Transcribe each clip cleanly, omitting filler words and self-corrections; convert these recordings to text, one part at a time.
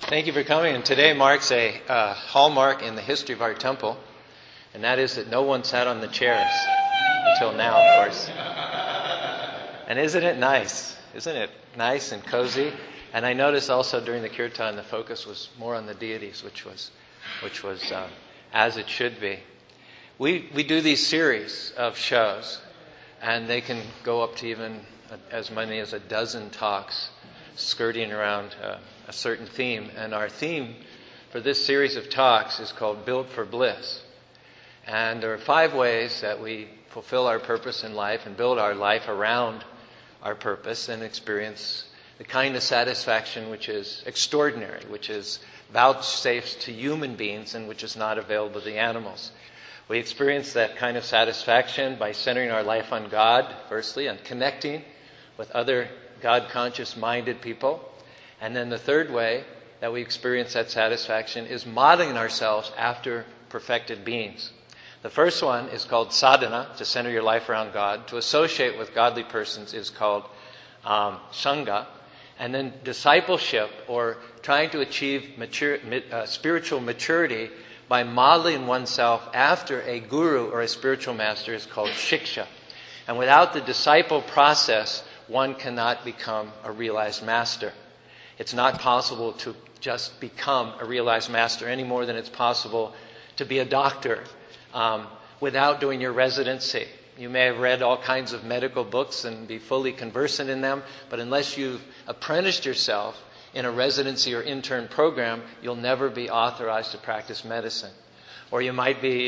Thank you for coming. And today marks a hallmark in the history of our temple, and that is that no one sat on the chairs until now, of course. And isn't it nice? Isn't it nice and cozy? And I noticed also during the kirtan the focus was more on the deities, which was as it should be. We do these series of shows, and they can go up to even as many as a dozen talks skirting around a certain theme. And our theme for this series of talks is called Built for Bliss. And there are 5 ways that we fulfill our purpose in life and build our life around our purpose and experience the kind of satisfaction which is extraordinary, which is vouchsafed to human beings and which is not available to the animals. We experience that kind of satisfaction by centering our life on God, firstly, and connecting with other God-conscious minded people. And then the third way that we experience that satisfaction is modeling ourselves after perfected beings. The first one is called sadhana, to center your life around God. To associate with godly persons is called sangha. And then discipleship, or trying to achieve spiritual maturity by modeling oneself after a guru or a spiritual master, is called shiksha. And without the disciple process, one cannot become a realized master. It's not possible to just become a realized master any more than it's possible to be a doctor without doing your residency. You may have read all kinds of medical books and be fully conversant in them, but unless you've apprenticed yourself in a residency or intern program, you'll never be authorized to practice medicine. Or you might be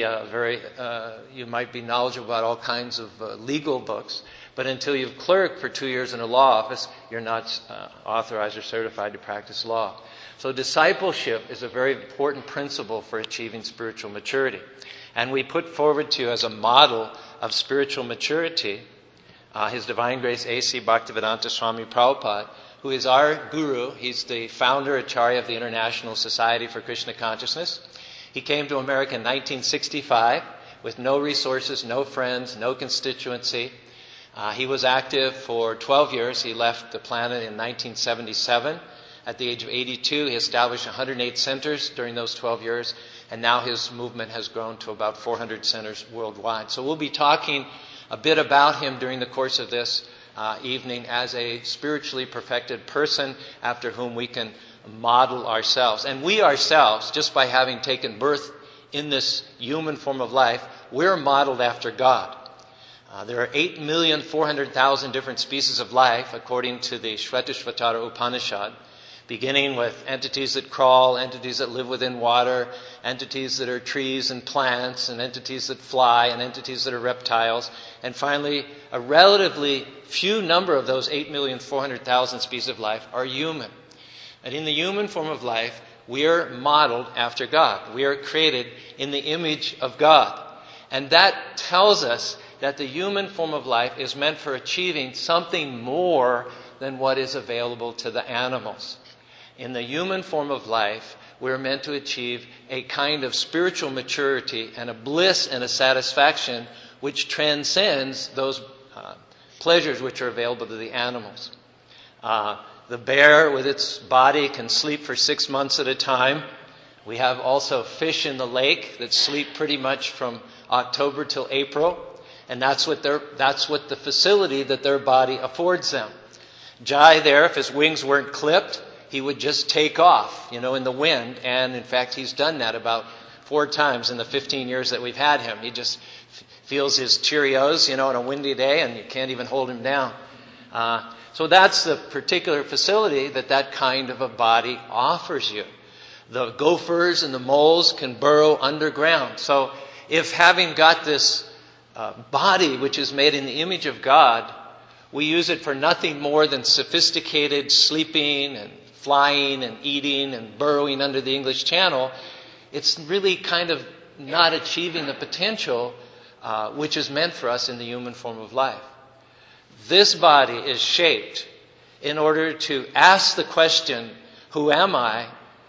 knowledgeable about all kinds of legal books, but until you've clerked for 2 years in a law office, you're not authorized or certified to practice law. So discipleship is a very important principle for achieving spiritual maturity. And we put forward to you as a model of spiritual maturity His Divine Grace A.C. Bhaktivedanta Swami Prabhupada, who is our guru. He's the founder, Acharya of the International Society for Krishna Consciousness. He came to America in 1965 with no resources, no friends, no constituency. He was active for 12 years. He left the planet in 1977. At the age of 82, he established 108 centers during those 12 years, and now his movement has grown to about 400 centers worldwide. So we'll be talking a bit about him during the course of this evening as a spiritually perfected person after whom we can model ourselves. And we ourselves, just by having taken birth in this human form of life, we're modeled after God. There are 8,400,000 different species of life, according to the Shvetashvatara Upanishad, beginning with entities that crawl, entities that live within water, entities that are trees and plants, and entities that fly, and entities that are reptiles. And finally, a relatively few number of those 8,400,000 species of life are human. And in the human form of life, we are modeled after God. We are created in the image of God. And that tells us that the human form of life is meant for achieving something more than what is available to the animals. In the human form of life, we're meant to achieve a kind of spiritual maturity and a bliss and a satisfaction which transcends those pleasures which are available to the animals. The bear with its body can sleep for 6 months at a time. We have also fish in the lake that sleep pretty much from October till April. And that's what the facility that their body affords them. Jai there, if his wings weren't clipped, he would just take off, in the wind. And in fact, he's done that about 4 times in the 15 years that we've had him. He just feels his Cheerios, on a windy day, and you can't even hold him down. So that's the particular facility that kind of a body offers you. The gophers and the moles can burrow underground. So if having got this body which is made in the image of God, we use it for nothing more than sophisticated sleeping and flying and eating and burrowing under the English Channel, it's really kind of not achieving the potential which is meant for us in the human form of life. This body is shaped in order to ask the question, who am I?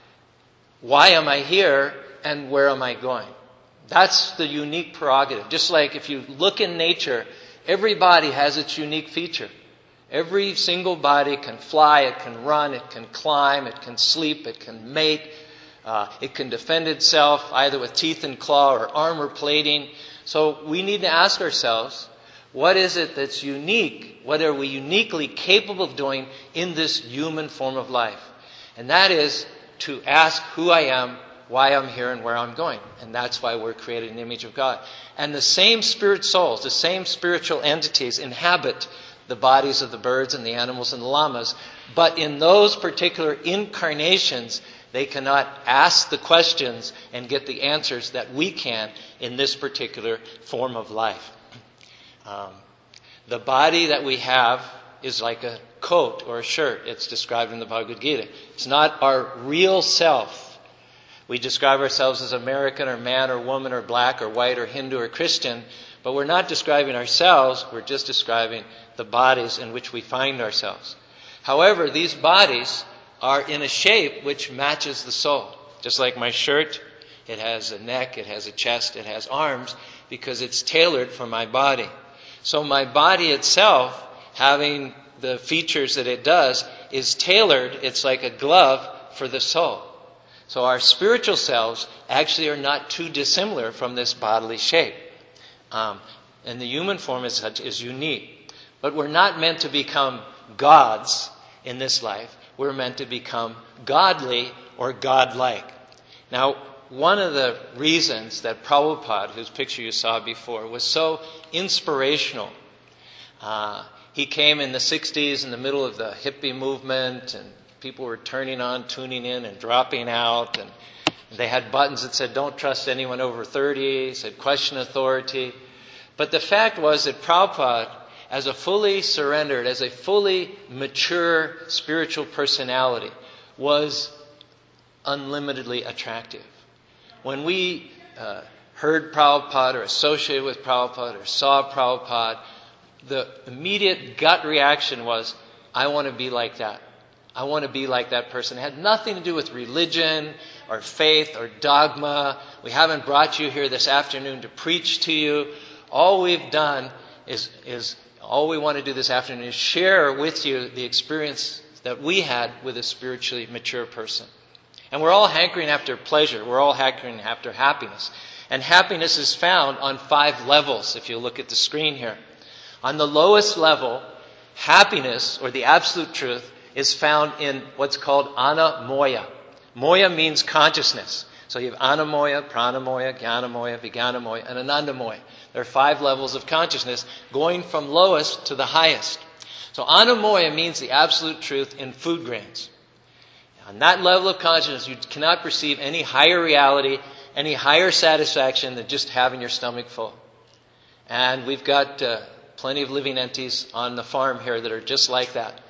Why am I here? And where am I going? That's the unique prerogative. Just like if you look in nature, every body has its unique feature. Every single body can fly, it can run, it can climb, it can sleep, it can mate, it can defend itself either with teeth and claw or armor plating. So we need to ask ourselves, what is it that's unique? What are we uniquely capable of doing in this human form of life? And that is to ask who I am, why I'm here, and where I'm going. And that's why we're created in the image of God. And the same spirit souls, the same spiritual entities inhabit the bodies of the birds and the animals and the llamas. But in those particular incarnations, they cannot ask the questions and get the answers that we can in this particular form of life. The body that we have is like a coat or a shirt. It's described in the Bhagavad Gita. It's not our real self. We describe ourselves as American or man or woman or black or white or Hindu or Christian, but we're not describing ourselves. We're just describing the bodies in which we find ourselves. However, these bodies are in a shape which matches the soul. Just like my shirt, it has a neck, it has a chest, it has arms, because it's tailored for my body. So my body itself, having the features that it does, is tailored, it's like a glove for the soul. So our spiritual selves actually are not too dissimilar from this bodily shape. And the human form as such is unique. But we're not meant to become gods in this life. We're meant to become godly or godlike. Now, one of the reasons that Prabhupada, whose picture you saw before, was so inspirational, he came in the 60s in the middle of the hippie movement, and people were turning on, tuning in, and dropping out. And they had buttons that said, don't trust anyone over 30, said question authority. But the fact was that Prabhupada, as a fully surrendered, as a fully mature spiritual personality, was unlimitedly attractive. When we heard Prabhupada or associated with Prabhupada or saw Prabhupada, the immediate gut reaction was, I want to be like that. I want to be like that person. It had nothing to do with religion or faith or dogma. We haven't brought you here this afternoon to preach to you. All we've done is all we want to do this afternoon is share with you the experience that we had with a spiritually mature person. And we're all hankering after pleasure. We're all hankering after happiness. And happiness is found on 5 levels, if you look at the screen here. On the lowest level, happiness, or the absolute truth, is found in what's called anamoya. Moya means consciousness. So you have anamoya, pranamoya, gyanamoya, vijnanamoya, and anandamoya. There are 5 levels of consciousness going from lowest to the highest. So anamoya means the absolute truth in food grains. On that level of consciousness, you cannot perceive any higher reality, any higher satisfaction than just having your stomach full. And we've got plenty of living entities on the farm here that are just like that.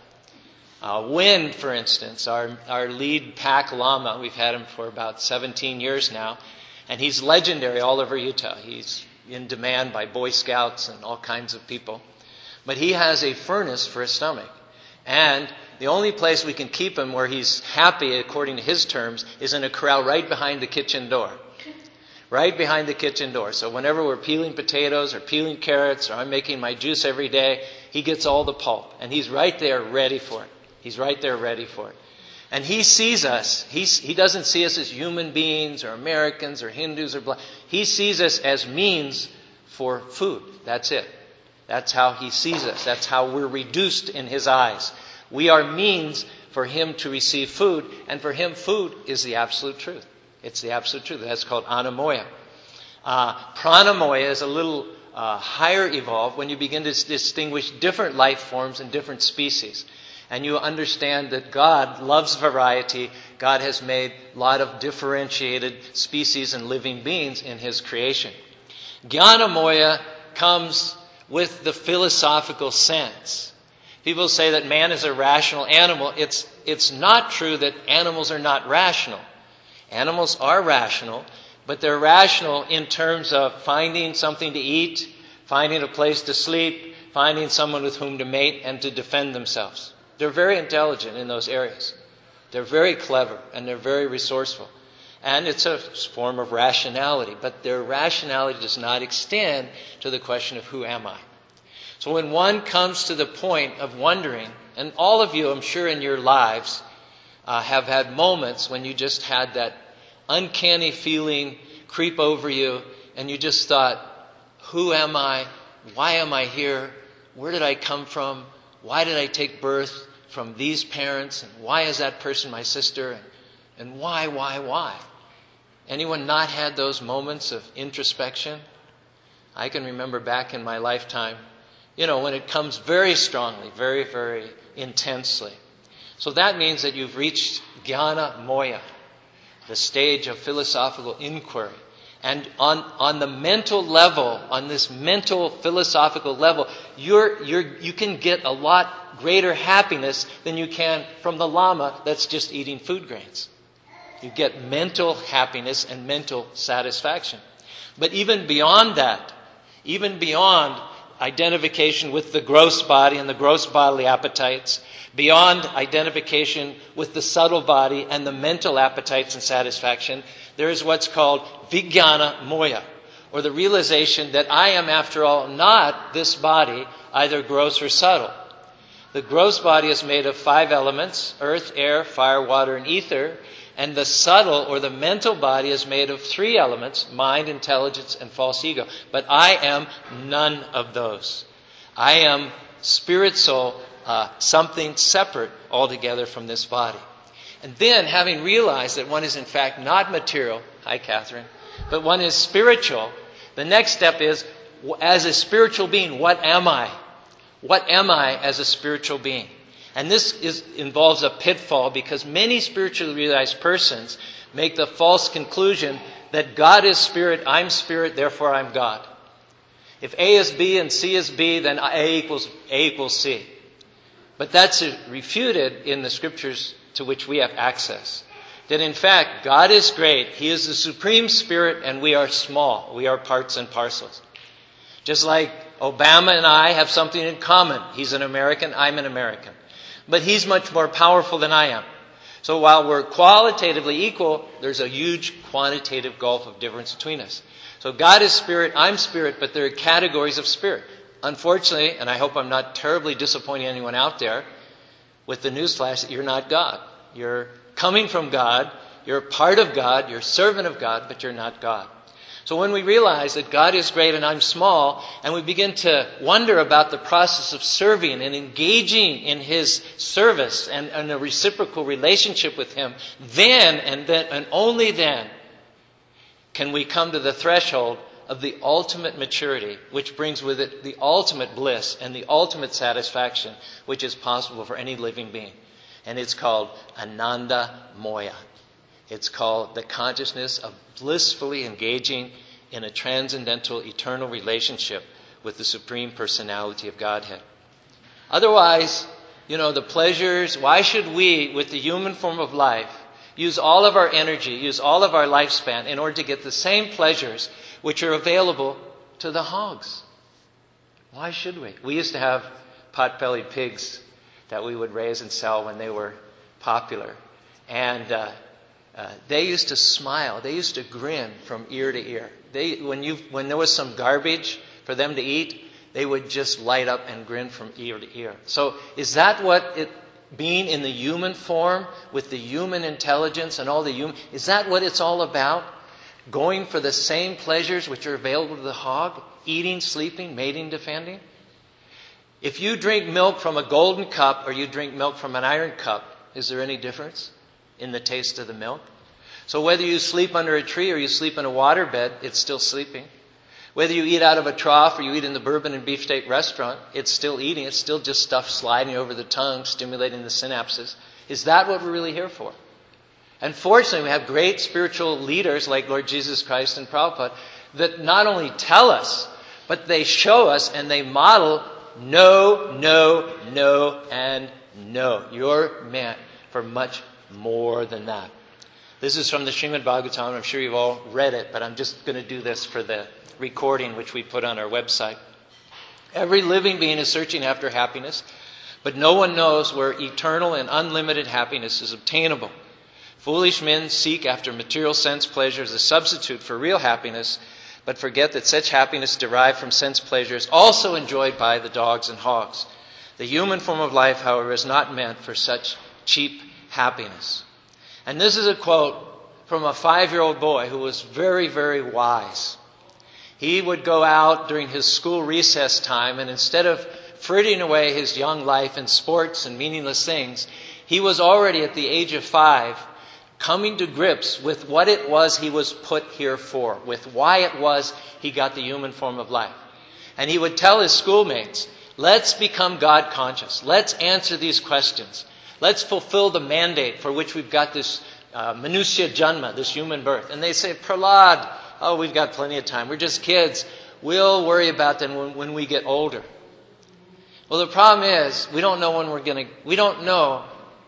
Wind, for instance, our lead pack llama, we've had him for about 17 years now, and he's legendary all over Utah. He's in demand by Boy Scouts and all kinds of people. But he has a furnace for his stomach. And the only place we can keep him where he's happy, according to his terms, is in a corral right behind the kitchen door. Right behind the kitchen door. So whenever we're peeling potatoes or peeling carrots or I'm making my juice every day, he gets all the pulp. And he's right there ready for it. He's right there ready for it. And he sees us. He doesn't see us as human beings or Americans or Hindus or black. He sees us as means for food. That's it. That's how he sees us. That's how we're reduced in his eyes. We are means for him to receive food, and for him food is the absolute truth. It's the absolute truth. That's called anamoya. Pranamoya is a little higher evolved when you begin to distinguish different life forms and different species. And you understand that God loves variety. God has made a lot of differentiated species and living beings in his creation. Gyanamoya comes with the philosophical sense. People say that man is a rational animal. It's not true that animals are not rational. Animals are rational, but they're rational in terms of finding something to eat, finding a place to sleep, finding someone with whom to mate and to defend themselves. They're very intelligent in those areas. They're very clever and they're very resourceful. And it's a form of rationality, but their rationality does not extend to the question of who am I. So when one comes to the point of wondering, and all of you, I'm sure in your lives, have had moments when you just had that uncanny feeling creep over you, and you just thought, who am I? Why am I here? Where did I come from? Why did I take birth from these parents? And why is that person my sister? And why? Anyone not had those moments of introspection? I can remember back in my lifetime, when it comes very strongly, very, very intensely. So that means that you've reached Jnana Moya, the stage of philosophical inquiry. And on the mental level, on this mental philosophical level, you can get a lot greater happiness than you can from the Lama that's just eating food grains. You get mental happiness and mental satisfaction. But even beyond that, even beyond identification with the gross body and the gross bodily appetites, beyond identification with the subtle body and the mental appetites and satisfaction, there is what's called Vijnana Moya, or the realization that I am, after all, not this body, either gross or subtle. The gross body is made of 5 elements: earth, air, fire, water, and ether. And the subtle or the mental body is made of 3 elements: mind, intelligence, and false ego. But I am none of those. I am spirit soul, something separate altogether from this body. And then, having realized that one is in fact not material, hi Catherine, but one is spiritual, the next step is, as a spiritual being, what am I? What am I as a spiritual being? And this involves a pitfall, because many spiritually realized persons make the false conclusion that God is spirit, I'm spirit, therefore I'm God. If A is B and C is B, then A equals C. But that's refuted in the scriptures to which we have access. That in fact, God is great, He is the supreme spirit, and we are small. We are parts and parcels. Just like Obama and I have something in common. He's an American, I'm an American. But he's much more powerful than I am. So while we're qualitatively equal, there's a huge quantitative gulf of difference between us. So God is spirit, I'm spirit, but there are categories of spirit. Unfortunately, and I hope I'm not terribly disappointing anyone out there with the newsflash, that you're not God. You're coming from God, you're a part of God, you're a servant of God, but you're not God. So when we realize that God is great and I'm small, and we begin to wonder about the process of serving and engaging in His service and a reciprocal relationship with Him, then and only then can we come to the threshold of the ultimate maturity, which brings with it the ultimate bliss and the ultimate satisfaction, which is possible for any living being. And it's called Ananda Moya. It's called the consciousness of blissfully engaging in a transcendental, eternal relationship with the Supreme Personality of Godhead. Otherwise, the pleasures, why should we, with the human form of life, use all of our energy, use all of our lifespan in order to get the same pleasures which are available to the hogs? Why should we? We used to have pot-bellied pigs that we would raise and sell when they were popular. And they used to smile. They used to grin from ear to ear. When there was some garbage for them to eat, they would just light up and grin from ear to ear. So is that what being in the human form with the human intelligence and all the human, is that what it's all about? Going for the same pleasures which are available to the hog? Eating, sleeping, mating, defending? If you drink milk from a golden cup or you drink milk from an iron cup, is there any difference in the taste of the milk? So whether you sleep under a tree or you sleep in a waterbed, it's still sleeping. Whether you eat out of a trough or you eat in the bourbon and beefsteak restaurant, it's still eating. It's still just stuff sliding over the tongue, stimulating the synapses. Is that what we're really here for? And fortunately, we have great spiritual leaders like Lord Jesus Christ and Prabhupada that not only tell us, but they show us and they model no, no, no, and no. You're meant for much more than that. This is from the Srimad Bhagavatam. I'm sure you've all read it, but I'm just going to do this for the recording which we put on our website. Every living being is searching after happiness, but no one knows where eternal and unlimited happiness is obtainable. Foolish men seek after material sense pleasure as a substitute for real happiness, but forget that such happiness derived from sense pleasure is also enjoyed by the dogs and hogs. The human form of life, however, is not meant for such cheap happiness. And this is a quote from a 5-year-old boy who was very, very wise. He would go out during his school recess time, and instead of frittering away his young life in sports and meaningless things, he was already at the age of 5 coming to grips with what it was he was put here for, with why it was he got the human form of life. And he would tell his schoolmates, let's become God conscious. Let's answer these questions. Let's fulfill the mandate for which we've got this Manushya Janma, this human birth. And they say, Prahlad, oh, we've got plenty of time. We're just kids. We'll worry about them when we get older. Well, the problem is, we don't know when we don't know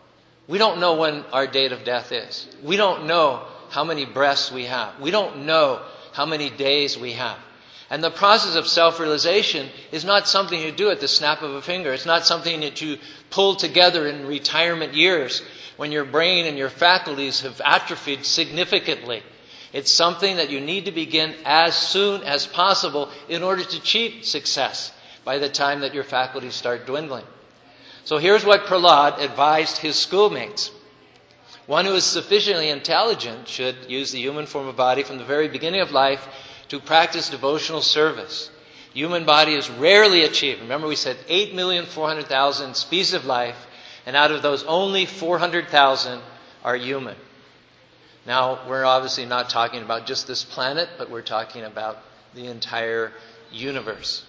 when our date of death is. We don't know how many breaths we have. We don't know how many days we have. And the process of self-realization is not something you do at the snap of a finger. It's not something that you pull together in retirement years when your brain and your faculties have atrophied significantly. It's something that you need to begin as soon as possible in order to achieve success by the time that your faculties start dwindling. So here's what Prahlad advised his schoolmates. One who is sufficiently intelligent should use the human form of body from the very beginning of life to practice devotional service. Human body is rarely achieved. Remember, we said 8,400,000 species of life, and out of those only 400,000 are human. Now, we're obviously not talking about just this planet, but we're talking about the entire universe.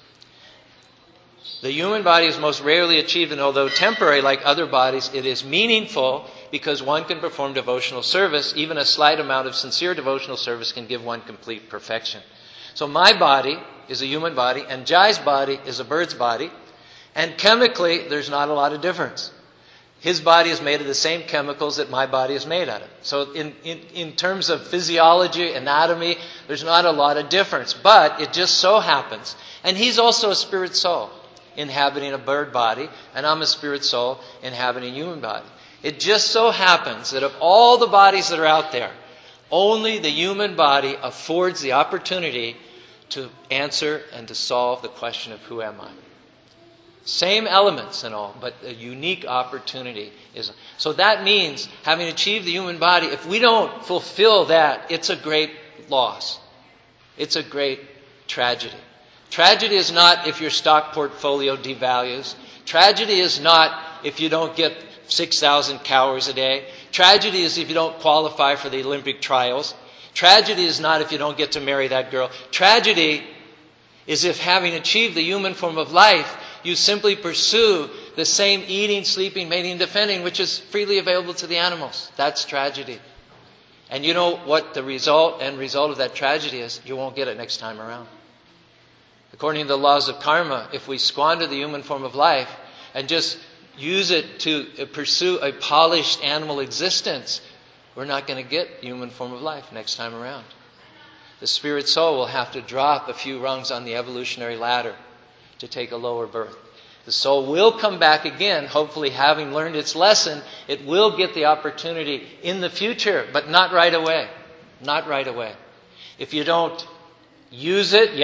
The human body is most rarely achieved, and although temporary like other bodies, it is meaningful because one can perform devotional service. Even a slight amount of sincere devotional service can give one complete perfection. So my body is a human body, and Jai's body is a bird's body, and chemically there's not a lot of difference. His body is made of the same chemicals that my body is made out of. So in terms of physiology, anatomy, there's not a lot of difference. But it just so happens, and he's also a spirit soul inhabiting a bird body, and I'm a spirit soul inhabiting a human body. It just so happens that of all the bodies that are out there, only the human body affords the opportunity to answer and to solve the question of who am I. Same elements and all, but a unique opportunity is. So that means, having achieved the human body, if we don't fulfill that, it's a great loss. It's a great tragedy. Tragedy is not if your stock portfolio devalues. Tragedy is not if you don't get 6,000 calories a day. Tragedy is if you don't qualify for the Olympic trials. Tragedy is not if you don't get to marry that girl. Tragedy is if, having achieved the human form of life, you simply pursue the same eating, sleeping, mating, defending, which is freely available to the animals. That's tragedy. And you know what the end result of that tragedy is? You won't get it next time around. According to the laws of karma, if we squander the human form of life and just use it to pursue a polished animal existence, we're not going to get human form of life next time around. The spirit soul will have to drop a few rungs on the evolutionary ladder to take a lower birth. The soul will come back again, hopefully having learned its lesson. It will get the opportunity in the future, but not right away. Not right away. If you don't use it,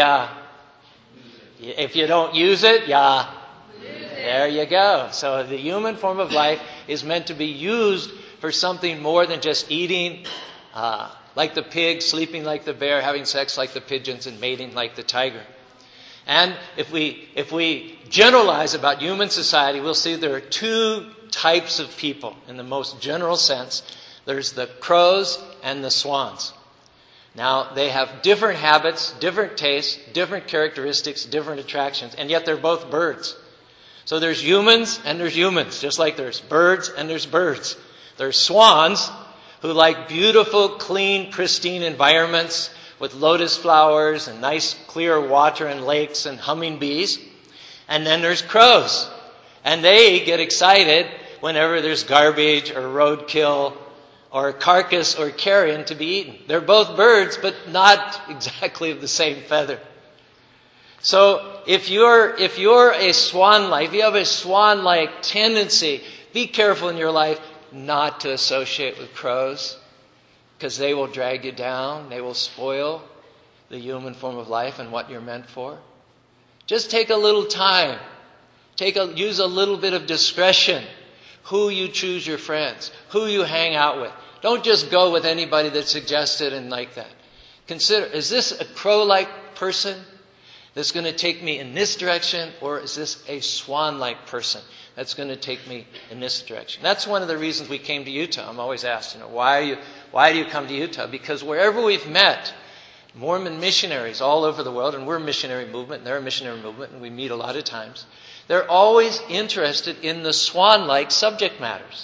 If you don't use it, there you go. So the human form of life is meant to be used for something more than just eating like the pig, sleeping like the bear, having sex like the pigeons, and mating like the tiger. And if we generalize about human society, we'll see there are two types of people in the most general sense. There's the crows and the swans. Now, they have different habits, different tastes, different characteristics, different attractions, and yet they're both birds. So there's humans and there's humans, just like there's birds and there's birds. There's swans who like beautiful, clean, pristine environments with lotus flowers and nice clear water and lakes and humming bees. And then there's crows. And they get excited whenever there's garbage or roadkill or carcass or carrion to be eaten. They're both birds, but not exactly of the same feather. So if you're a swan-like, if you have a swan-like tendency, be careful in your life not to associate with crows, because they will drag you down, they will spoil, the human form of life and what you're meant for? Just take a little time. Use a little bit of discretion. Who you choose your friends, who you hang out with. Don't just go with anybody that's suggested and like that. Consider, is this a crow-like person that's going to take me in this direction, or is this a swan-like person that's going to take me in this direction? That's one of the reasons we came to Utah. I'm always asked, why do you come to Utah? Because wherever we've met Mormon missionaries all over the world, and we're a missionary movement, and they're a missionary movement, and we meet a lot of times, they're always interested in the swan-like subject matters.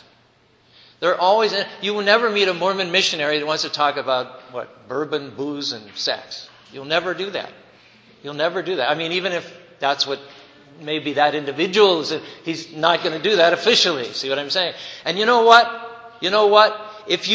You will never meet a Mormon missionary that wants to talk about, bourbon, booze, and sex. You'll never do that. You'll never do that. I mean, even if that's what maybe that individual is, he's not going to do that officially. See what I'm saying? And you know what? If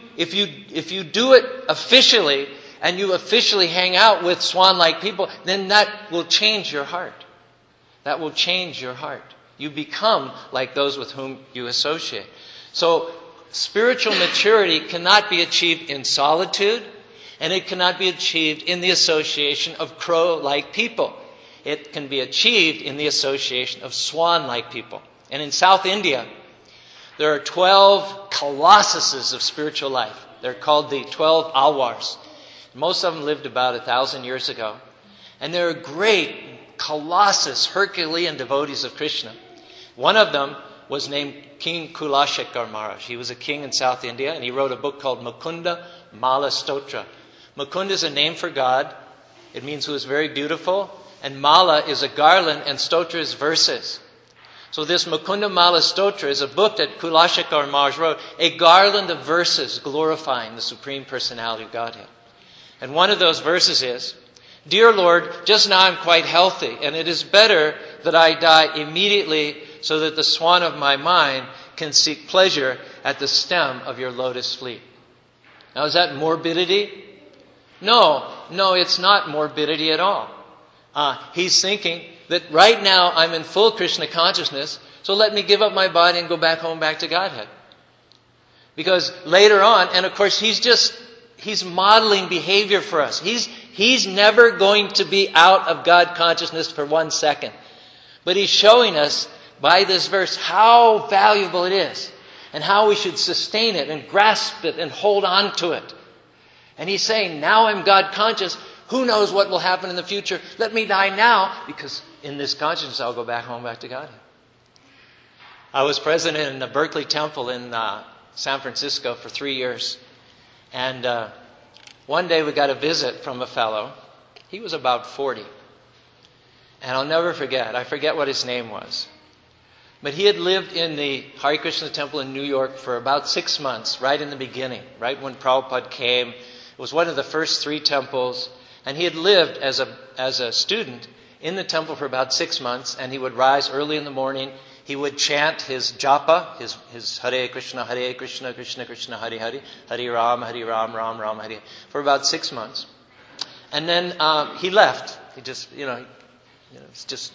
you do it officially, and you officially hang out with swan-like people, then that will change your heart. That will change your heart. You become like those with whom you associate. So, spiritual maturity cannot be achieved in solitude, and it cannot be achieved in the association of crow-like people. It can be achieved in the association of swan-like people. And in South India, there are 12 colossuses of spiritual life. They're called the 12 Alwars. Most of them lived about 1,000 years ago. And they're great colossus, Herculean devotees of Krishna. One of them was named King Kulashekar Maharaj. He was a king in South India, and he wrote a book called Mukunda Mala Stotra. Mukunda is a name for God. It means who is very beautiful. And Mala is a garland, and Stotra is verses. So this Mukunda Mala Stotra is a book that Kulashekar Maharaj wrote, a garland of verses glorifying the Supreme Personality of Godhead. And one of those verses is, "Dear Lord, just now I'm quite healthy, and it is better that I die immediately so that the swan of my mind can seek pleasure at the stem of your lotus feet." Now, is that morbidity? No, it's not morbidity at all. He's thinking that right now I'm in full Krishna consciousness, so let me give up my body and go back home, back to Godhead. Because later on, and of course he's modeling behavior for us. He's never going to be out of God consciousness for 1 second. But he's showing us by this verse how valuable it is and how we should sustain it and grasp it and hold on to it. And he's saying, now I'm God conscious. Who knows what will happen in the future? Let me die now, because in this consciousness I'll go back home, back to Godhead. I was president in the Berkeley Temple in San Francisco for 3 years. And one day we got a visit from a fellow. He was about 40. And I'll never forget. I forget what his name was. But he had lived in the Hare Krishna Temple in New York for about 6 months, right in the beginning, right when Prabhupada came. It was one of the first 3 temples. And he had lived as a student in the temple for about 6 months. And he would rise early in the morning. He would chant his japa, his Hare Krishna, Krishna Krishna, Hare Hare, Hare Ram, Ram Ram, Hare, for about 6 months. And then he left. He just, it's just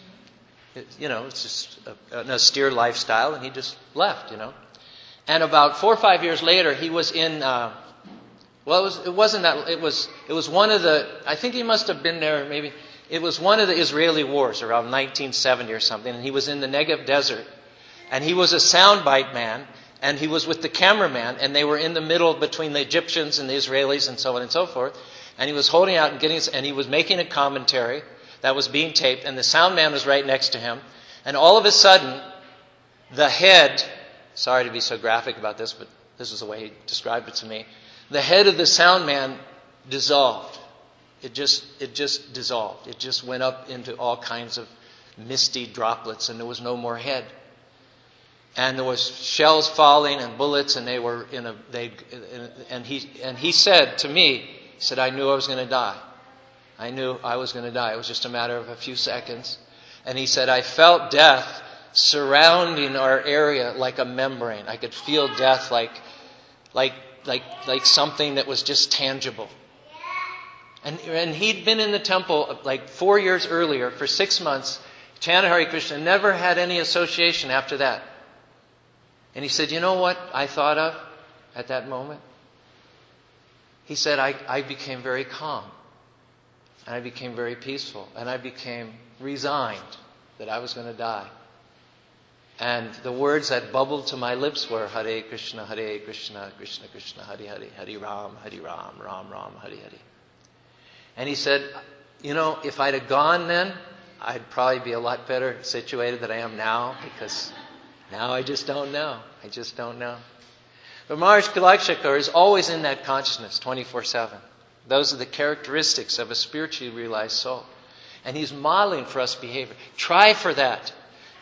an austere lifestyle, and he just left, And about 4 or 5 years later, he was in, it was one of the, I think he must have been there maybe, it was one of the Israeli wars around 1970 or something, and he was in the Negev desert, and he was a soundbite man, and he was with the cameraman, and they were in the middle between the Egyptians and the Israelis and so on and so forth, and he was holding out and he was making a commentary that was being taped, and the sound man was right next to him, and all of a sudden, the head, sorry to be so graphic about this, but this is the way he described it to me, the head of the sound man dissolved. It just dissolved. It just went up into all kinds of misty droplets, and there was no more head. And there was shells falling and bullets, and he said to me, he said, I knew I was going to die. I knew I was going to die. It was just a matter of a few seconds. And he said, I felt death surrounding our area like a membrane. I could feel death like something that was just tangible. And he'd been in the temple like 4 years earlier for 6 months, chanted Hare Krishna, never had any association after that. And he said, you know what I thought of at that moment? He said, I became very calm. And I became very peaceful. And I became resigned that I was going to die. And the words that bubbled to my lips were Hare Krishna, Krishna Krishna, Hare Hare, Hare Ram, Ram Ram, Hare Hare. And he said, if I'd have gone then, I'd probably be a lot better situated than I am now, because now I just don't know. But Maharaj Kalakshakar is always in that consciousness, 24/7. Those are the characteristics of a spiritually realized soul. And he's modeling for us behavior. Try for that.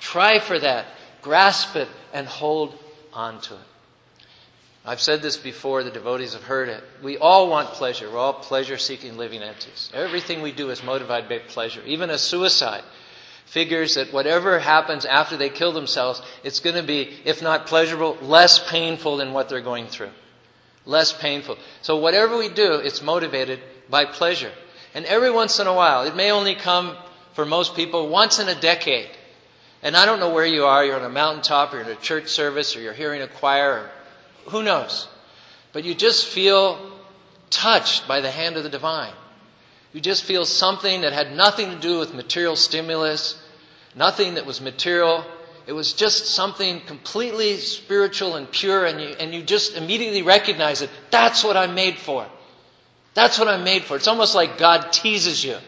Grasp it and hold on to it. I've said this before, the devotees have heard it. We all want pleasure. We're all pleasure-seeking living entities. Everything we do is motivated by pleasure. Even a suicide figures that whatever happens after they kill themselves, it's going to be, if not pleasurable, less painful than what they're going through. Less painful. So whatever we do, it's motivated by pleasure. And every once in a while, it may only come for most people once in a decade. And I don't know where you are. You're on a mountaintop, or you're in a church service, or you're hearing a choir, or who knows. But you just feel touched by the hand of the divine. You just feel something that had nothing to do with material stimulus, nothing that was material. It was just something completely spiritual and pure, and you just immediately recognize it. That's what I'm made for. That's what I'm made for. It's almost like God teases you.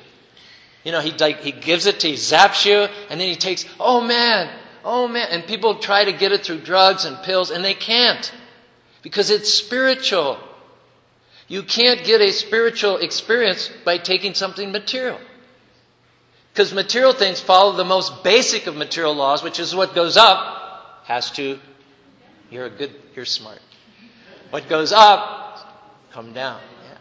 He gives it to you, he zaps you, and then he takes, oh man. And people try to get it through drugs and pills, and they can't. Because it's spiritual. You can't get a spiritual experience by taking something material. Because material things follow the most basic of material laws, which is what goes up has to, you're smart. What goes up, come down. Yeah.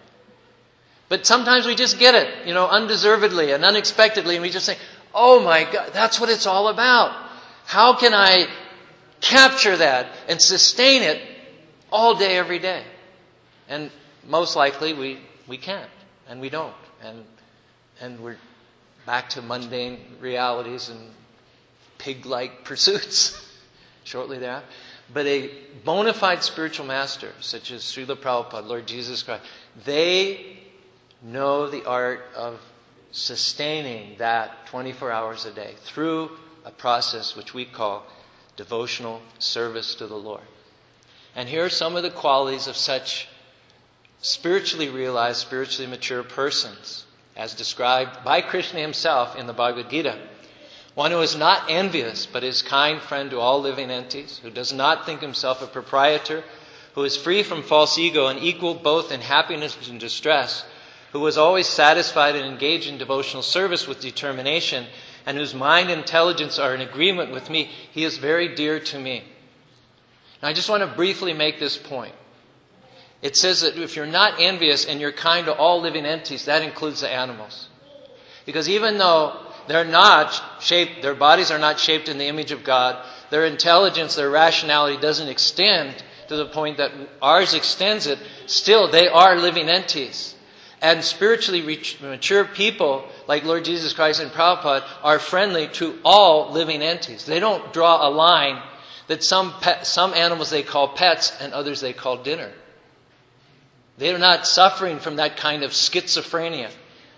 But sometimes we just get it, undeservedly and unexpectedly, and we just say, oh my God, that's what it's all about. How can I capture that and sustain it all day, every day? And most likely we can't, and we don't. And we're back to mundane realities and pig-like pursuits shortly thereafter. But a bona fide spiritual master, such as Srila Prabhupada, Lord Jesus Christ, they know the art of sustaining that 24 hours a day through a process which we call devotional service to the Lord. And here are some of the qualities of such spiritually realized, spiritually mature persons, as described by Krishna himself in the Bhagavad Gita. One who is not envious, but is kind friend to all living entities, who does not think himself a proprietor, who is free from false ego and equal both in happiness and distress, who is always satisfied and engaged in devotional service with determination, and whose mind and intelligence are in agreement with me, he is very dear to me. Now I just want to briefly make this point. It says that if you're not envious and you're kind to all living entities, that includes the animals. Because even though they're not shaped, their bodies are not shaped in the image of God, their intelligence, their rationality doesn't extend to the point that ours extends it, still they are living entities. And spiritually mature people, like Lord Jesus Christ and Prabhupada, are friendly to all living entities. They don't draw a line that some animals they call pets and others they call dinner. They are not suffering from that kind of schizophrenia.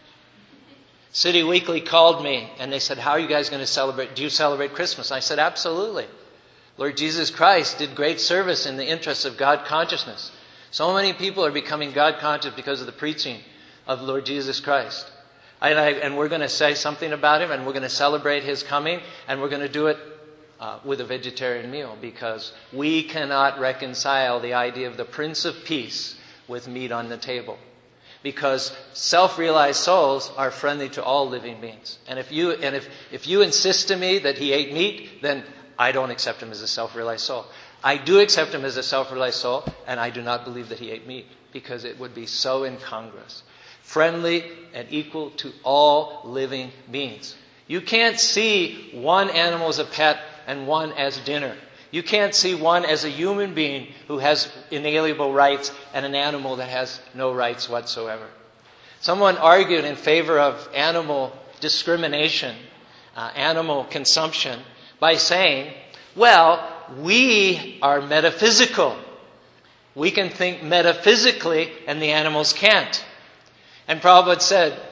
City Weekly called me and they said, how are you guys going to celebrate? Do you celebrate Christmas? I said, absolutely. Lord Jesus Christ did great service in the interests of God consciousness. So many people are becoming God conscious because of the preaching of Lord Jesus Christ. And we're going to say something about Him, and we're going to celebrate His coming, and we're going to do it with a vegetarian meal, because we cannot reconcile the idea of the Prince of Peace with meat on the table. Because self-realized souls are friendly to all living beings. And if you insist to me that he ate meat, then I don't accept him as a self-realized soul. I do accept him as a self-realized soul, and I do not believe that he ate meat, because it would be so incongruous. Friendly and equal to all living beings. You can't see one animal as a pet and one as dinner. You can't see one as a human being who has inalienable rights and an animal that has no rights whatsoever. Someone argued in favor of animal discrimination, animal consumption, by saying, well, we are metaphysical. We can think metaphysically and the animals can't. And Prabhupada said,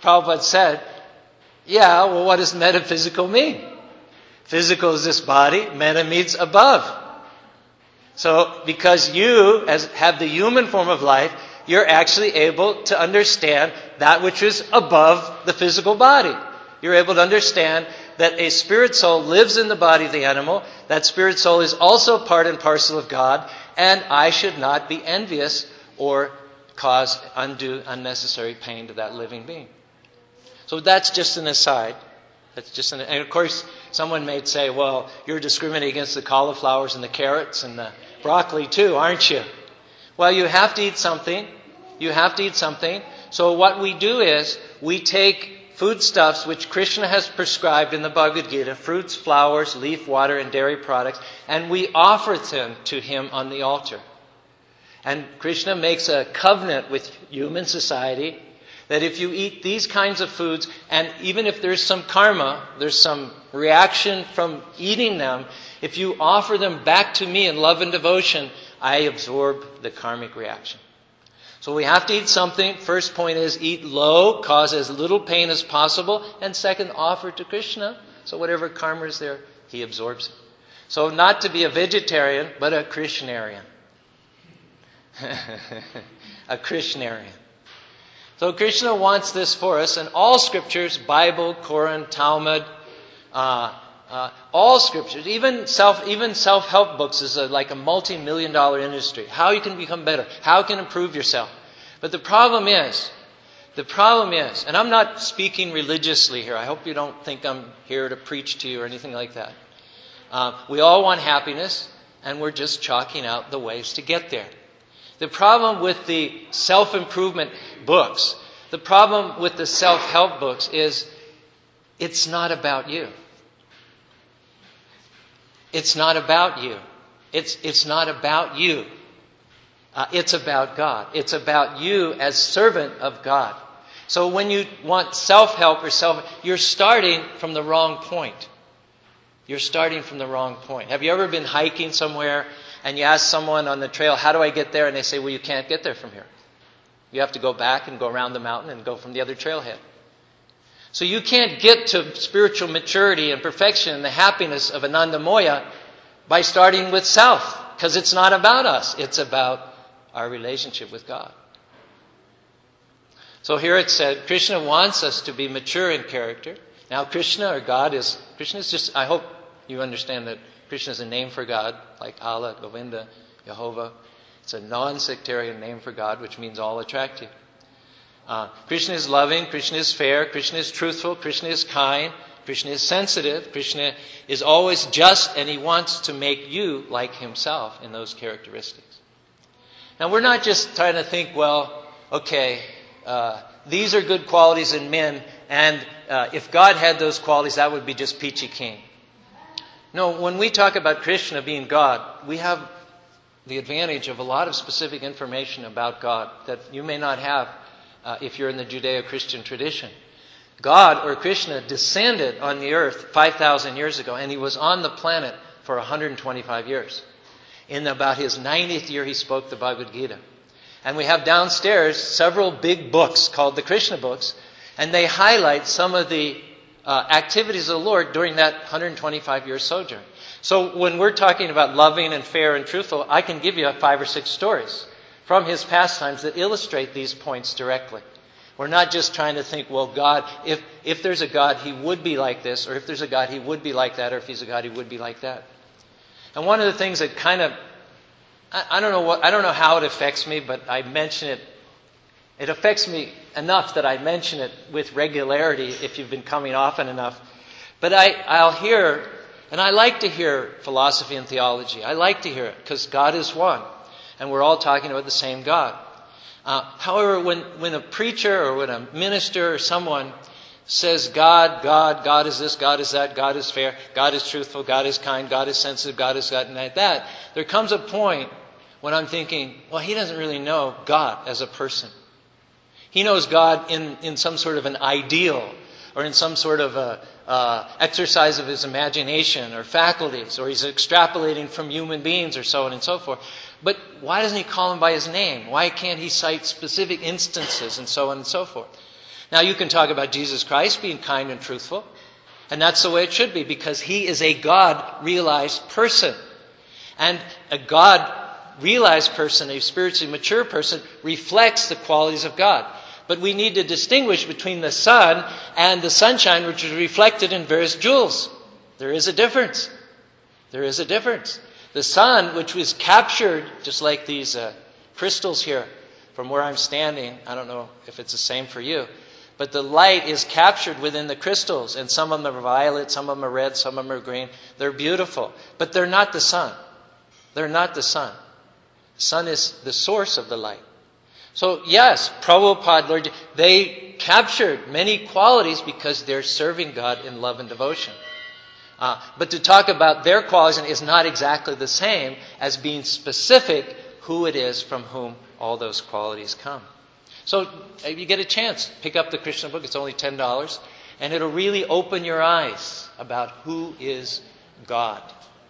Prabhupada said, yeah, well, what does metaphysical mean? Physical is this body, meta means above. So because you have the human form of life, you're actually able to understand that which is above the physical body. You're able to understand that a spirit soul lives in the body of the animal. That spirit soul is also part and parcel of God. And I should not be envious or cause undue, unnecessary pain to that living being. So that's just an aside. And of course, someone may say, well, you're discriminating against the cauliflowers and the carrots and the broccoli too, aren't you? Well, you have to eat something. You have to eat something. So what we do is we take foodstuffs which Krishna has prescribed in the Bhagavad Gita, fruits, flowers, leaf, water, and dairy products, and we offer them to him on the altar. And Krishna makes a covenant with human society that if you eat these kinds of foods, and even if there's some karma, there's some reaction from eating them, if you offer them back to me in love and devotion, I absorb the karmic reaction. So we have to eat something. First point is eat low, cause as little pain as possible. And second, offer to Krishna. So whatever karma is there, he absorbs it. So not to be a vegetarian, but a Krishnarian. A Krishnarian. So Krishna wants this for us. And all scriptures, Bible, Quran, Talmud, all scriptures, even self-help books is like a multi-million-dollar industry. How you can become better, how you can improve yourself. But the problem is, and I'm not speaking religiously here. I hope you don't think I'm here to preach to you or anything like that. We all want happiness, and we're just chalking out the ways to get there. The problem with the self-improvement books, the problem with the self-help books is it's not about you. It's not about you. It's not about you. It's about God. It's about you as servant of God. So when you want self-help or you're starting from the wrong point. You're starting from the wrong point. Have you ever been hiking somewhere and you ask someone on the trail, how do I get there? And they say, well, you can't get there from here. You have to go back and go around the mountain and go from the other trailhead. So you can't get to spiritual maturity and perfection and the happiness of Anandamoya by starting with self, because it's not about us. It's about our relationship with God. So here it said, Krishna wants us to be mature in character. Now Krishna or God Krishna is just, I hope you understand that Krishna is a name for God, like Allah, Govinda, Jehovah. It's a non-sectarian name for God, which means all attractive. Krishna is loving, Krishna is fair, Krishna is truthful, Krishna is kind, Krishna is sensitive, Krishna is always just, and he wants to make you like himself in those characteristics. Now we're not just trying to think, well, okay, these are good qualities in men, and if God had those qualities, that would be just peachy keen. No, when we talk about Krishna being God, we have the advantage of a lot of specific information about God that you may not have if you're in the Judeo-Christian tradition. God, or Krishna, descended on the earth 5,000 years ago, and he was on the planet for 125 years. In about his 90th year, he spoke the Bhagavad Gita. And we have downstairs several big books called the Krishna books, and they highlight some of the activities of the Lord during that 125-year sojourn. So when we're talking about loving and fair and truthful, I can give you 5 or 6 stories from his pastimes that illustrate these points directly. We're not just trying to think, well, God, if there's a God, he would be like this, or if there's a God, he would be like that, or if he's a God, he would be like that. And one of the things that kind of, I don't know how it affects me, but I mention it. It affects me enough that I mention it with regularity if you've been coming often enough. But I'll hear, and I like to hear philosophy and theology. I like to hear it because God is one. And we're all talking about the same God. However, when a preacher or when a minister or someone says God is this, God is that, God is fair, God is truthful, God is kind, God is sensitive, God is that and like that, there comes a point when I'm thinking, well, he doesn't really know God as a person. He knows God in some sort of an ideal or in some sort of exercise of his imagination or faculties, or he's extrapolating from human beings or so on and so forth. But why doesn't he call him by his name? Why can't he cite specific instances and so on and so forth? Now you can talk about Jesus Christ being kind and truthful, and that's the way it should be, because he is a God-realized person. And a God-realized person, a spiritually mature person, reflects the qualities of God. But we need to distinguish between the sun and the sunshine, which is reflected in various jewels. There is a difference. There is a difference. The sun, which was captured, just like these crystals here, from where I'm standing, I don't know if it's the same for you, but the light is captured within the crystals, and some of them are violet, some of them are red, some of them are green. They're beautiful, but they're not the sun. They're not the sun. The sun is the source of the light. So yes, Prabhupada, Lord, they captured many qualities because they're serving God in love and devotion. But to talk about their qualities is not exactly the same as being specific who it is from whom all those qualities come. So if you get a chance, pick up the Krishna book. It's only $10. And it'll really open your eyes about who is God.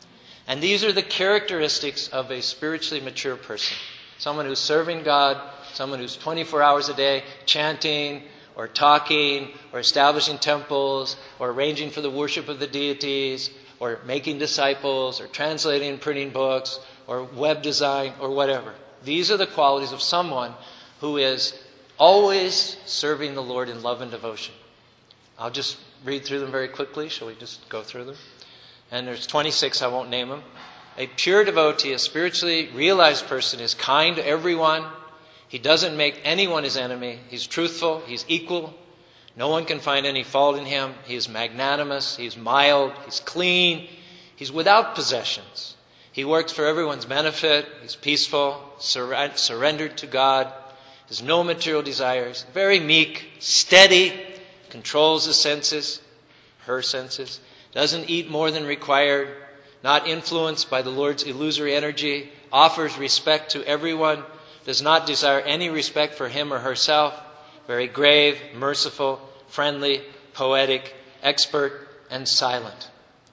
And these are the characteristics of a spiritually mature person. Someone who's serving God, someone who's 24 hours a day chanting or talking or establishing temples or arranging for the worship of the deities or making disciples or translating and printing books or web design or whatever. These are the qualities of someone who is always serving the Lord in love and devotion. I'll just read through them very quickly. Shall we just go through them? And there's 26, I won't name them. A pure devotee, a spiritually realized person, is kind to everyone. He doesn't make anyone his enemy. He's truthful. He's equal. No one can find any fault in him. He is magnanimous. He's mild. He's clean. He's without possessions. He works for everyone's benefit. He's peaceful, surrendered to God. Has no material desires. Very meek, steady, controls the senses, her senses. Doesn't eat more than required. Not influenced by the Lord's illusory energy. Offers respect to everyone. Does not desire any respect for him or herself. Very grave, merciful, friendly, poetic, expert, and silent.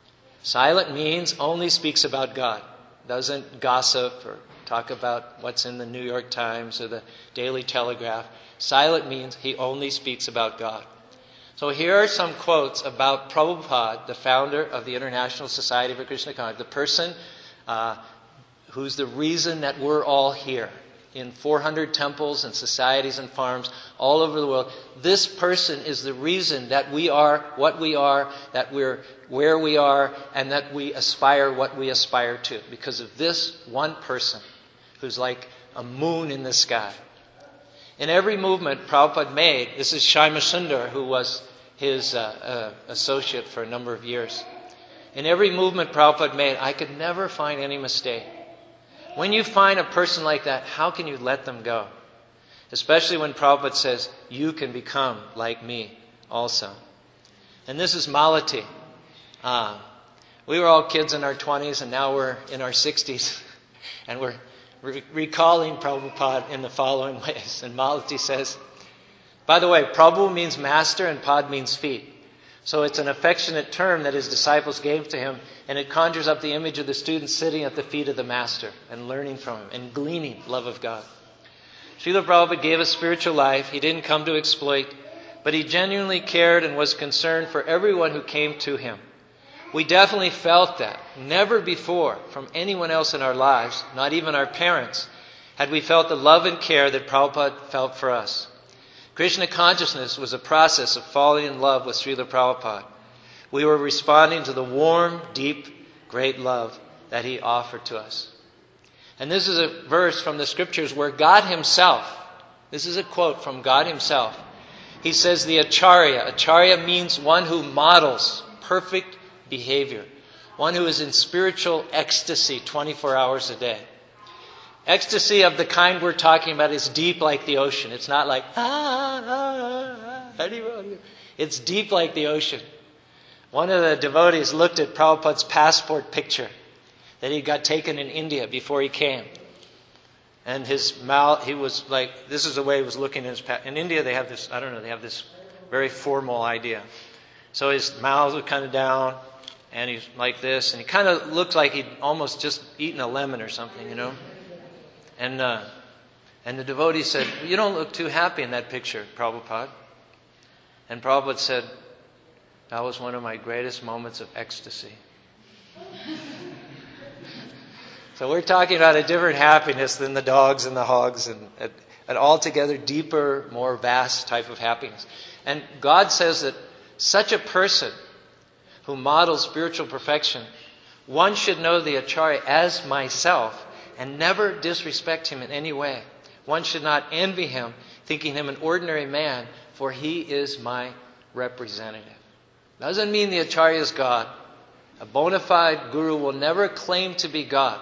Silent means only speaks about God. Doesn't gossip or talk about what's in the New York Times or the Daily Telegraph. Silent means he only speaks about God. So here are some quotes about Prabhupada, the founder of the International Society for Krishna Consciousness, the person who's the reason that we're all here in 400 temples and societies and farms all over the world. This person is the reason that we are what we are, that we're where we are, and that we aspire what we aspire to. Because of this one person who's like a moon in the sky. In every movement Prabhupada made, this is Shyama Sundar, who was his associate for a number of years. In every movement Prabhupada made, I could never find any mistake. When you find a person like that, how can you let them go? Especially when Prabhupada says, you can become like me also. And this is Malati. We were all kids in our 20s and now we're in our 60s. And we're recalling Prabhupada in the following ways. And Malati says, by the way, Prabhu means master and Pad means feet. So it's an affectionate term that his disciples gave to him, and it conjures up the image of the student sitting at the feet of the master and learning from him and gleaning love of God. Srila Prabhupada gave a spiritual life. He didn't come to exploit, but he genuinely cared and was concerned for everyone who came to him. We definitely felt that. Never before from anyone else in our lives, not even our parents, had we felt the love and care that Prabhupada felt for us. Krishna consciousness was a process of falling in love with Srila Prabhupada. We were responding to the warm, deep, great love that he offered to us. And this is a verse from the scriptures where God himself, this is a quote from God himself. He says the Acharya. Acharya means one who models perfect behavior. One who is in spiritual ecstasy 24 hours a day. Ecstasy of the kind we're talking about is deep like the ocean. It's not like, it's deep like the ocean. One of the devotees looked at Prabhupada's passport picture that he got taken in India before he came. And his mouth, he was like, this is the way he was looking at his passport. In India they have this, they have this very formal idea. So his mouth was kind of down, and he's like this, and he kind of looked like he'd almost just eaten a lemon or something, And the devotee said, you don't look too happy in that picture, Prabhupada. And Prabhupada said, that was one of my greatest moments of ecstasy. So we're talking about a different happiness than the dogs and the hogs, and an altogether deeper, more vast type of happiness. And God says that such a person who models spiritual perfection, one should know the Acharya as myself and never disrespect him in any way. One should not envy him, thinking him an ordinary man, for he is my representative. Doesn't mean the Acharya is God. A bona fide guru will never claim to be God.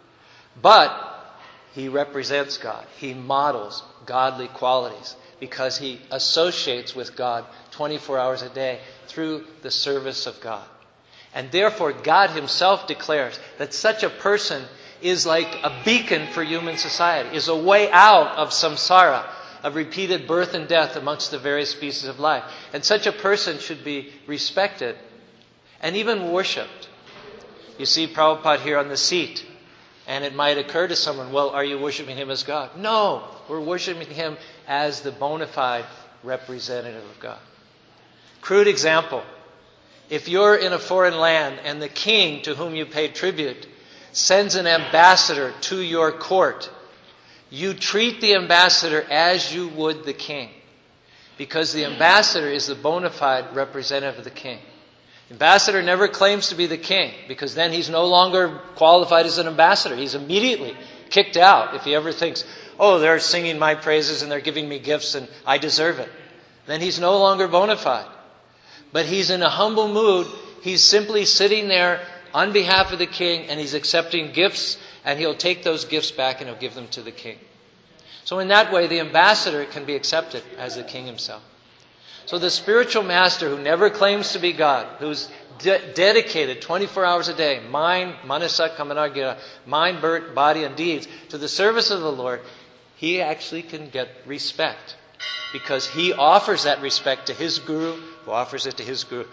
But he represents God. He models godly qualities because he associates with God 24 hours a day through the service of God. And therefore, God himself declares that such a person is like a beacon for human society, is a way out of samsara, of repeated birth and death amongst the various species of life. And such a person should be respected and even worshipped. You see Prabhupada here on the seat, and it might occur to someone, well, are you worshiping him as God? No, we're worshiping him as the bona fide representative of God. Crude example. If you're in a foreign land and the king to whom you pay tribute sends an ambassador to your court, you treat the ambassador as you would the king, because the ambassador is the bona fide representative of the king. The ambassador never claims to be the king, because then he's no longer qualified as an ambassador. He's immediately kicked out if he ever thinks, oh, they're singing my praises and they're giving me gifts and I deserve it. Then he's no longer bona fide. But he's in a humble mood. He's simply sitting there on behalf of the king, and he's accepting gifts, and he'll take those gifts back and he'll give them to the king. So in that way, the ambassador can be accepted as the king himself. So the spiritual master who never claims to be God, who's dedicated 24 hours a day, mind, manasa, kamanagira, mind, body, and deeds, to the service of the Lord, he actually can get respect. Because he offers that respect to his guru, who offers it to his guru,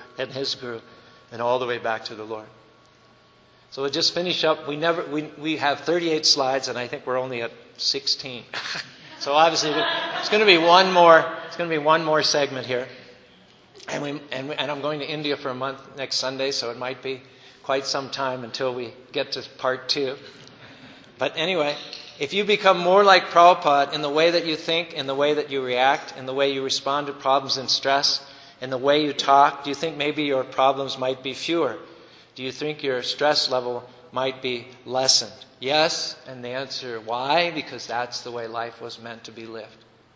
and all the way back to the Lord. So we'll just finish up. We have 38 slides, and I think we're only at 16. So obviously, it's going to be one more. It's going to be one more segment here, and I'm going to India for a month next Sunday, so it might be quite some time until we get to part 2. But anyway, if you become more like Prabhupada in the way that you think, in the way that you react, in the way you respond to problems and stress, in the way you talk, do you think maybe your problems might be fewer? Do you think your stress level might be lessened? Yes, and the answer, why? Because that's the way life was meant to be lived.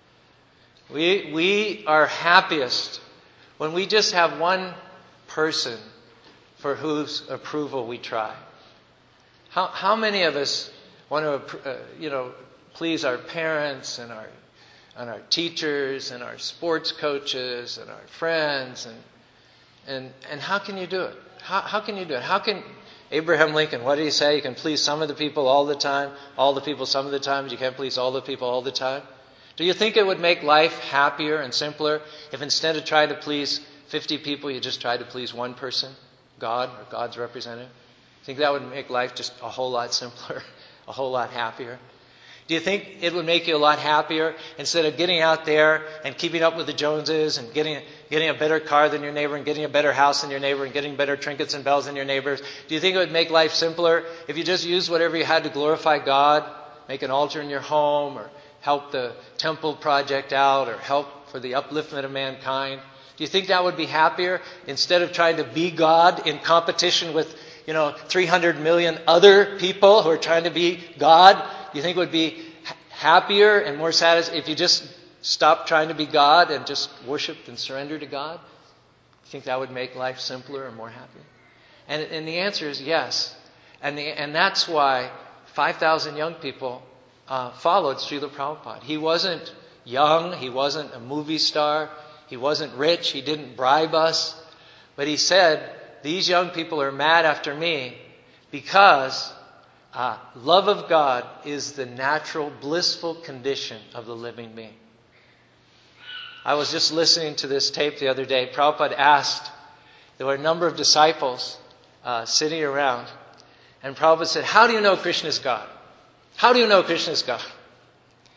We are happiest when we just have one person for whose approval we try. How many of us want to, please our parents and our teachers and our sports coaches and our friends, and how can you do it? How can you do it? How can Abraham Lincoln, what did he say? You can please some of the people all the time, all the people some of the time, but you can't please all the people all the time? Do you think it would make life happier and simpler if instead of trying to please 50 people, you just tried to please one person, God or God's representative? Think that would make life just a whole lot simpler, a whole lot happier? Do you think it would make you a lot happier instead of getting out there and keeping up with the Joneses and getting a better car than your neighbor and getting a better house than your neighbor and getting better trinkets and bells than your neighbors? Do you think it would make life simpler if you just used whatever you had to glorify God, make an altar in your home or help the temple project out or help for the upliftment of mankind? Do you think that would be happier instead of trying to be God in competition with 300 million other people who are trying to be God? Do you think it would be happier and more satisfying if you just stopped trying to be God and just worshiped and surrendered to God? Do you think that would make life simpler or more happy? And the answer is yes. And that's why 5,000 young people followed Srila Prabhupada. He wasn't young. He wasn't a movie star. He wasn't rich. He didn't bribe us. But he said, these young people are mad after me because love of God is the natural, blissful condition of the living being. I was just listening to this tape the other day. Prabhupada asked, there were a number of disciples sitting around, and Prabhupada said, how do you know Krishna is God? How do you know Krishna is God?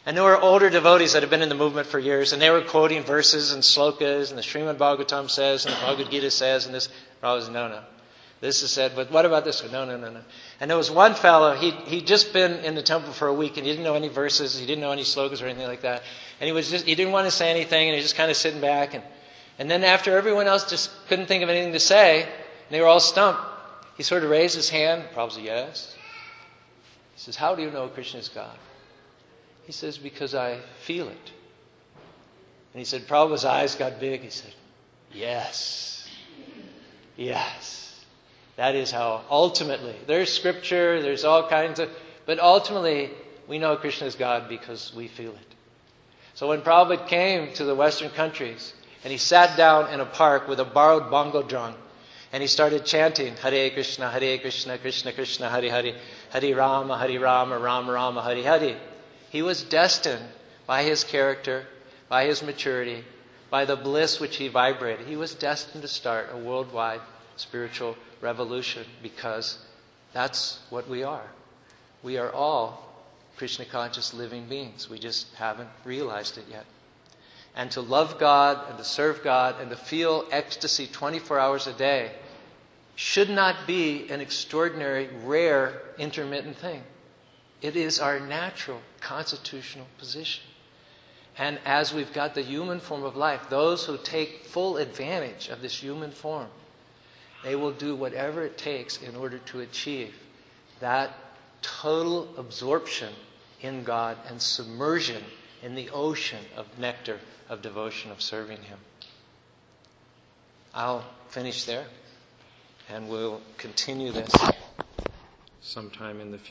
And there were older devotees that had been in the movement for years, and they were quoting verses and slokas, and the Srimad Bhagavatam says, and the Bhagavad Gita says, and this. I was, no. This is said, but what about this? No. And there was one fellow, he'd just been in the temple for a week, and he didn't know any verses, he didn't know any slokas or anything like that. And he didn't want to say anything, and he was just kind of sitting back. And then after everyone else just couldn't think of anything to say, and they were all stumped, he sort of raised his hand, Prabhupada said, yes. He says, how do you know Krishna is God? He says, because I feel it. And he said, Prabhupada's eyes got big. He said, yes. That is how ultimately, there's scripture, there's all kinds of, but ultimately we know Krishna is God because we feel it. So when Prabhupada came to the Western countries and he sat down in a park with a borrowed bongo drum and he started chanting Hare Krishna, Krishna Krishna, Hare Hare, Hare Rama, Rama Rama, Hare Hare. He was destined by his character, by his maturity, by the bliss which he vibrated. He was destined to start a worldwide spiritual revolution because that's what we are. We are all Krishna conscious living beings. We just haven't realized it yet. And to love God and to serve God and to feel ecstasy 24 hours a day should not be an extraordinary, rare, intermittent thing. It is our natural constitutional position. And as we've got the human form of life, those who take full advantage of this human form, they will do whatever it takes in order to achieve that total absorption in God and submersion in the ocean of nectar, of devotion, of serving Him. I'll finish there, and we'll continue this sometime in the future.